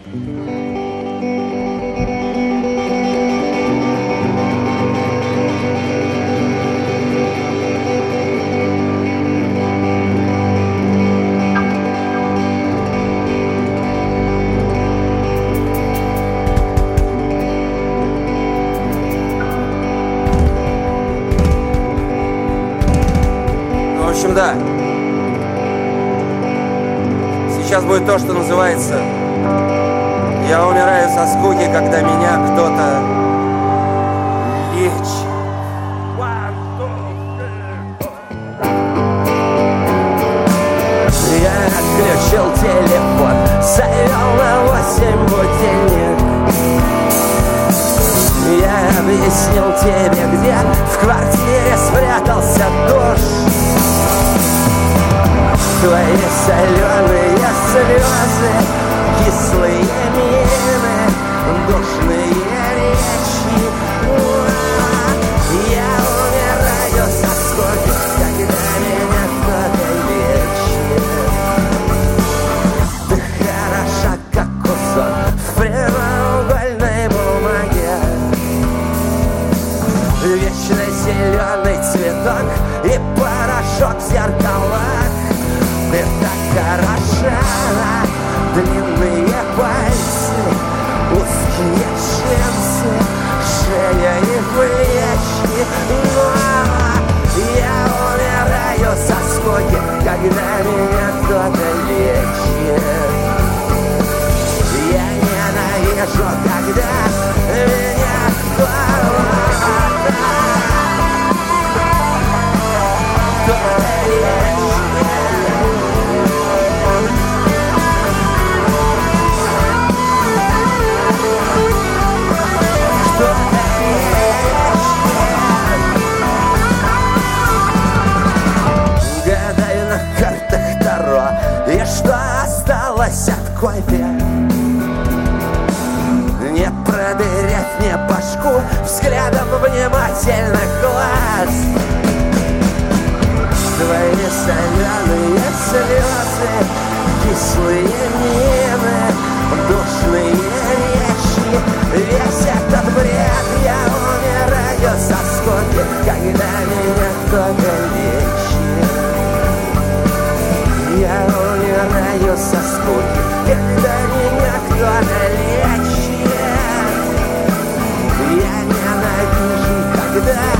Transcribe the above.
Да. Сейчас будет то, что называется «Я умираю со скуки, когда меня кто-то лечит». Я отключил телефон, завел на 8 будильник. Я объяснил тебе, где в квартире спрятался душ. Твои соленые слезы, кислые мины, душные речи. Я умираю со скуки, когда меня кто-то лечит. Ты хороша, как кусок в прямоугольной бумаге. Вечно зеленый цветок и порошок в зеркалах. Ты так хороша, длинные пальцы, узкие джинсы, шея и плечи. Но я умираю со скуки, когда меня кто-то лечит. Я ненавижу, когда меня кто-то лечит. Гадаю на картах Таро, и что осталось от кофе. Не продырять мне башку взглядом внимательных глаз. Твои соленые слезы, кислые мины, душные речи. Весь этот бред, я умираю со скуки, когда меня кто-то лечит. Я умираю со скуки, когда меня кто-то лечит. Я ненавижу, когда